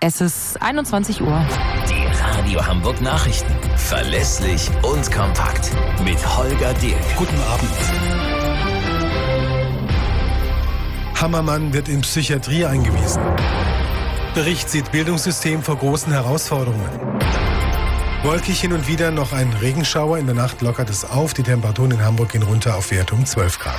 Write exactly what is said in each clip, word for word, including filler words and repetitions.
Es ist einundzwanzig Uhr. Die Radio Hamburg Nachrichten. Verlässlich und kompakt. Mit Holger Dirk. Guten Abend. Hammermann wird in Psychiatrie eingewiesen. Bericht sieht Bildungssystem vor großen Herausforderungen. Wolkig hin und wieder noch ein Regenschauer. In der Nacht lockert es auf. Die Temperaturen in Hamburg gehen runter auf Werte um zwölf Grad.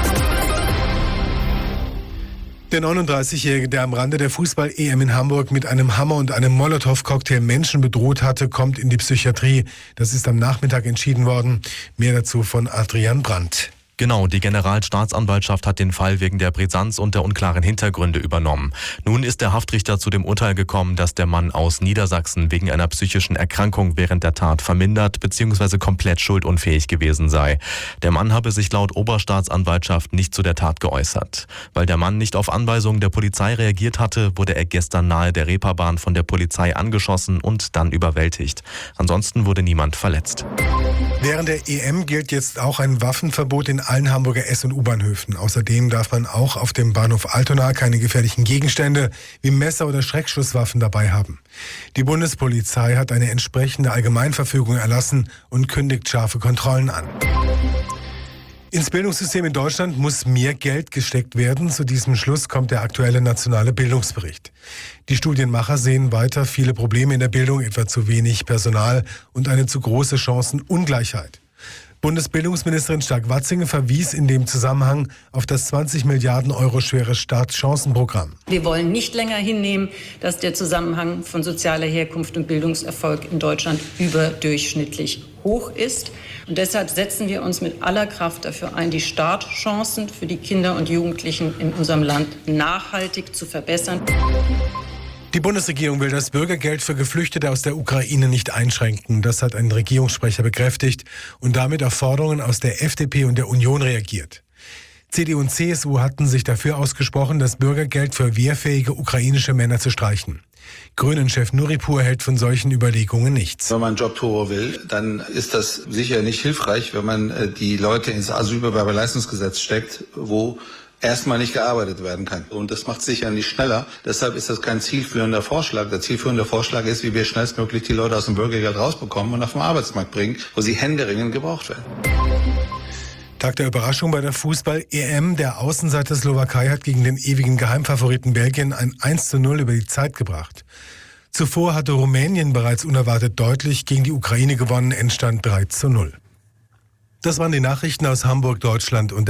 Der neununddreißigjährige, der am Rande der Fußball-E M in Hamburg mit einem Hammer und einem Molotow-Cocktail Menschen bedroht hatte, kommt in die Psychiatrie. Das ist am Nachmittag entschieden worden. Mehr dazu von Adrian Brandt. Genau, die Generalstaatsanwaltschaft hat den Fall wegen der Brisanz und der unklaren Hintergründe übernommen. Nun ist der Haftrichter zu dem Urteil gekommen, dass der Mann aus Niedersachsen wegen einer psychischen Erkrankung während der Tat vermindert bzw. komplett schuldunfähig gewesen sei. Der Mann habe sich laut Oberstaatsanwaltschaft nicht zu der Tat geäußert. Weil der Mann nicht auf Anweisungen der Polizei reagiert hatte, wurde er gestern nahe der Reeperbahn von der Polizei angeschossen und dann überwältigt. Ansonsten wurde niemand verletzt. Während der E M gilt jetzt auch ein Waffenverbot in allen Hamburger S- und U-Bahnhöfen. Außerdem darf man auch auf dem Bahnhof Altona keine gefährlichen Gegenstände wie Messer oder Schreckschusswaffen dabei haben. Die Bundespolizei hat eine entsprechende Allgemeinverfügung erlassen und kündigt scharfe Kontrollen an. Ins Bildungssystem in Deutschland muss mehr Geld gesteckt werden. Zu diesem Schluss kommt der aktuelle nationale Bildungsbericht. Die Studienmacher sehen weiter viele Probleme in der Bildung, etwa zu wenig Personal und eine zu große Chancenungleichheit. Bundesbildungsministerin Stark-Watzinger verwies in dem Zusammenhang auf das zwanzig Milliarden Euro schwere Startchancenprogramm. Wir wollen nicht länger hinnehmen, dass der Zusammenhang von sozialer Herkunft und Bildungserfolg in Deutschland überdurchschnittlich hoch ist. Und deshalb setzen wir uns mit aller Kraft dafür ein, die Startchancen für die Kinder und Jugendlichen in unserem Land nachhaltig zu verbessern. Die Bundesregierung will das Bürgergeld für Geflüchtete aus der Ukraine nicht einschränken. Das hat ein Regierungssprecher bekräftigt und damit auf Forderungen aus der F D P und der Union reagiert. C D U und C S U hatten sich dafür ausgesprochen, das Bürgergeld für wehrfähige ukrainische Männer zu streichen. Grünen-Chef Nuripur hält von solchen Überlegungen nichts. Wenn man Jobtore will, dann ist das sicher nicht hilfreich, wenn man die Leute ins Asylbewerberleistungsgesetz steckt, wo erstmal nicht gearbeitet werden kann. Und das macht sicher nicht schneller. Deshalb ist das kein zielführender Vorschlag. Der zielführende Vorschlag ist, wie wir schnellstmöglich die Leute aus dem Bürgergeld rausbekommen und auf den Arbeitsmarkt bringen, wo sie händeringend gebraucht werden. Tag der Überraschung bei der Fußball-E M. Der Außenseiter Slowakei hat gegen den ewigen Geheimfavoriten Belgien ein eins zu null über die Zeit gebracht. Zuvor hatte Rumänien bereits unerwartet deutlich gegen die Ukraine gewonnen, Endstand drei zu null. Das waren die Nachrichten aus Hamburg, Deutschland und